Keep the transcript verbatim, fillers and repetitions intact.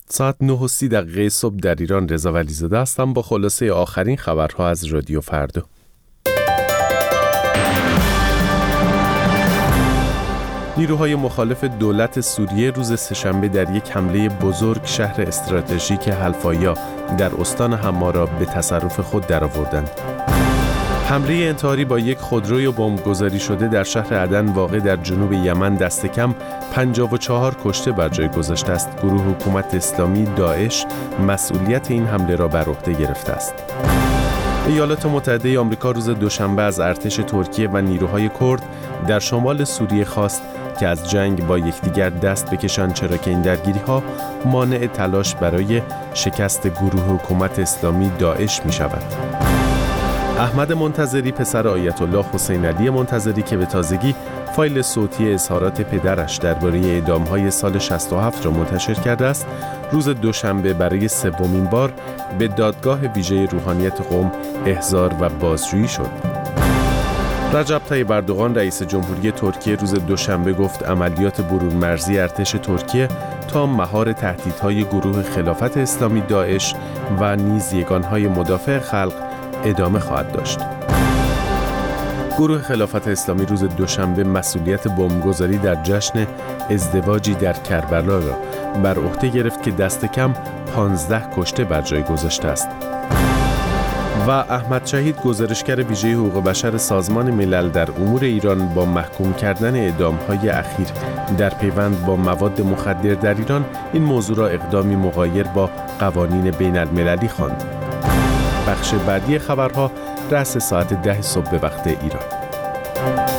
ساعت نه و سی دقیقه صبح در ایران. رضا ولیزاده هستم با خلاصه آخرین خبرها از رادیو فردا. نیروهای مخالف دولت سوریه روز سه‌شنبه در یک حمله بزرگ شهر استراتژیک حلفایا در استان حما را به تصرف خود درآوردند. حمله انتحاری با یک خودروی بمبگذاری شده در شهر عدن واقع در جنوب یمن دست کم پنجاه و چهار کشته بر جای گذاشته است. گروه حکومت اسلامی داعش مسئولیت این حمله را بر عهده گرفته است. ایالات متحده آمریکا روز دوشنبه از ارتش ترکیه و نیروهای کرد در شمال سوریه خواست که از جنگ با یکدیگر دست بکشند، چرا که این درگیری‌ها مانع تلاش برای شکست گروه حکومت اسلامی داعش می‌شود. احمد منتظری پسر آیت الله حسین علی منتظری که به تازگی فایل صوتی اظهارات پدرش درباره اعدام‌های سال شصت و هفت را منتشر کرده است، روز دوشنبه برای سومین بار به دادگاه ویژه روحانیت قم احضار و بازجویی شد. رجب طیب اردوغان رئیس جمهوری ترکیه روز دوشنبه گفت عملیات برون مرزی ارتش ترکیه تا مهار تهدیدهای گروه خلافت اسلامی داعش و نیز یگانهای مدافع خلق ادامه خواهد داشت. گروه خلافت اسلامی روز دوشنبه مسئولیت بمبگذاری در جشن ازدواجی در کربلا را بر عهده گرفت که دست کم پانزده کشته بر جای گذاشته است. و احمد شهید گزارشگر ویژه حقوق بشر سازمان ملل در امور ایران با محکوم کردن اعدام‌های اخیر در پیوند با مواد مخدر در ایران این موضوع را اقدامی مغایر با قوانین بین المللی خواند. بخش بعدی خبرها رأس ساعت ده صبح به وقت ایران.